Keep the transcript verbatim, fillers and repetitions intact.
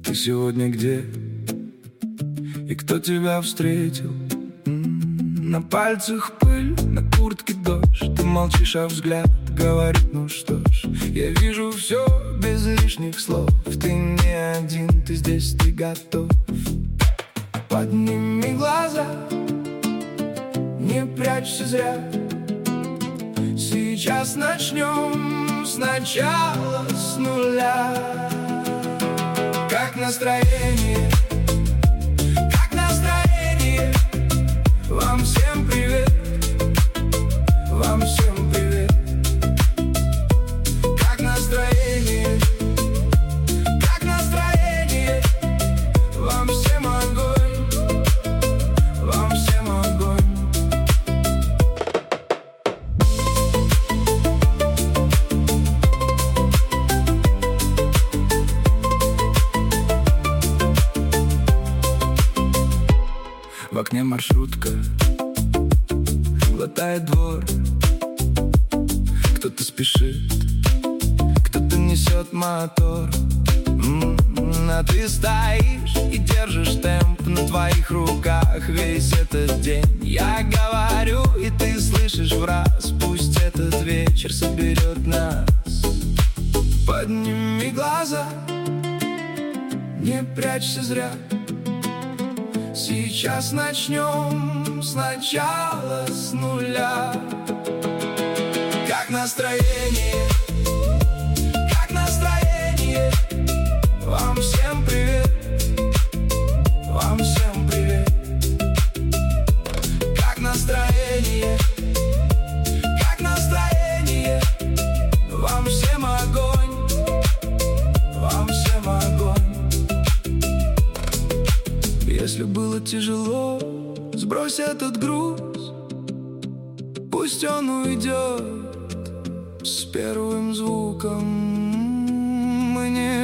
Ты сегодня где? И кто тебя встретил? М-м-м. На пальцах пыль, на куртке дождь. Ты молчишь, а взгляд говорит: ну что ж, я вижу все без лишних слов. Ты не один, ты здесь, ты готов. Подними глаза, не прячься зря. Сейчас начнем сначала, с нуля. Как настроение? Как настроение? Вам всем привет. Вам всем привет. Как настроение? Как настроение? Вам всем огонь. Вам всем огонь. В окне маршрутка глотает двор. Кто-то спешит, кто-то несет мотор. М-м-м, а ты стоишь и держишь темп. На твоих руках весь этот день. Я говорю, и ты слышишь враз. Пусть этот вечер соберет нас. Подними глаза, не прячься зря. Сейчас начнем сначала, с нуля. Как настроение? Как настроение? Вам всем привет. Вам всем привет. Как настроение? Как настроение? Вам всем огонь. Вам всем огонь. Если было тяжело, сбрось этот груз. Пусть он уйдет с первым звуком. Мы не